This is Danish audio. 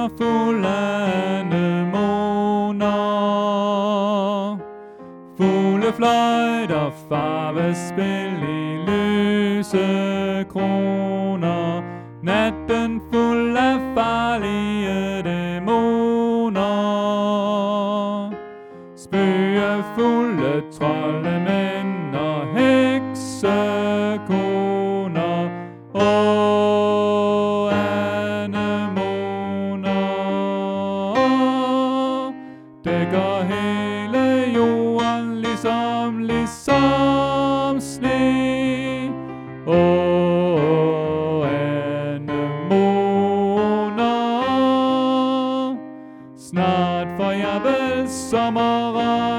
byer fuld af anemoner. Fuglefløjter, farvespil i lyse kroner. Natten fuld af farlige dæmoner. Spøgefulde troldemænd og heksekoner. Åh, anemoner dækker hele jorden ligesom sne. Åh, anemoner, snart får jeg vel sommer.